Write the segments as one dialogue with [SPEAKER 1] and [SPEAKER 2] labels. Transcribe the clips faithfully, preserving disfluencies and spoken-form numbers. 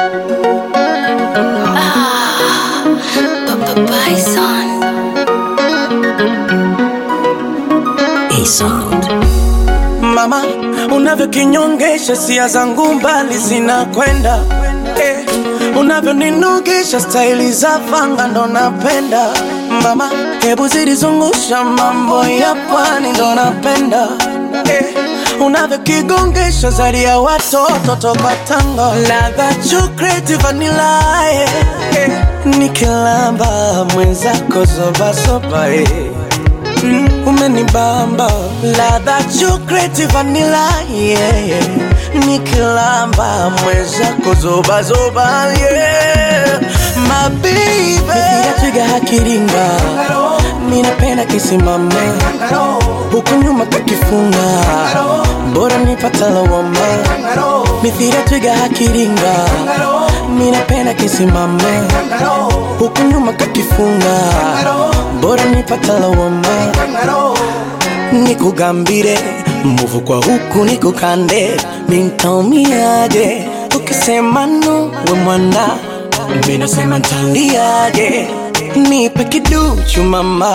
[SPEAKER 1] Mama, unavyokinyongesha sia zangu mbali zinakwenda, eh, unavyoninugisha staili za fanga ndo napenda. Mama, hebu zidizungusha mambo ya pwani ndo napenda, eh, unavyokigongesha zaidi ya watoto toka tango. Ladha chocolate vanilla, eh, eh, nikilamba mwenzako zoba zoba, eh. Mm, umenibamba ladha chocolate vanilla, yeah, yeah. Nikilamba mwenzako zoba zoba, yeah. My baby mithira twiga hakiringa, minapenda kisimame huku nyuma kakifunga, bora nipata lawama. Mithira twiga hakiringa, minapenda kisimame huku nyuma kakifunga, bora nipata lawama. Nikugambire move kwa huku nikukande, nitaumiaje ukisema no we mwana, mimi nasema ntaliaje. Nipe kiduchu mama,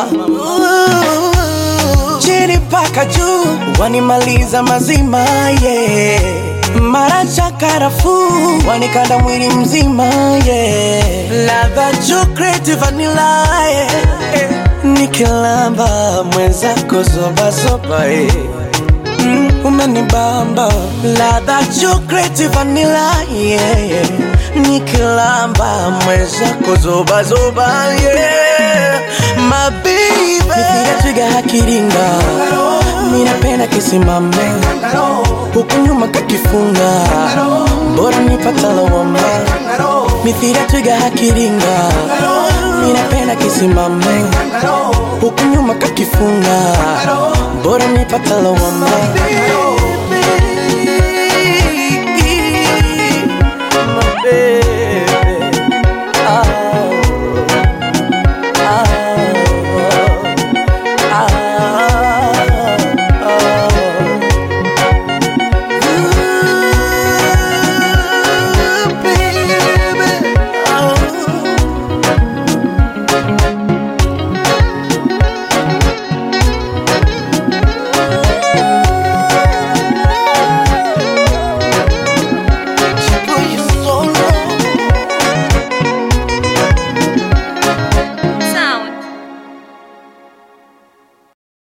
[SPEAKER 1] chini paka juu wanimaliza mazima, yeah. Mara chakarafu wanikanda mwili mzima, yeah. Ladha chocolate vanilla, yeah, yeah. Nikilamba mwenzako zoba zoba, eh. Mm, umenibamba ladha chocolate vanilla, yeah, yeah. Nikilamba mwenzako zoba zoba, yeah. My baby mithira twiga hakiringa, minapenda kisimame huku nyuma kakifunga, bora nipata lawama. Mithira twiga hakiringa, minapenda kisimame huku nyuma kakifunga, bora nipata lawama.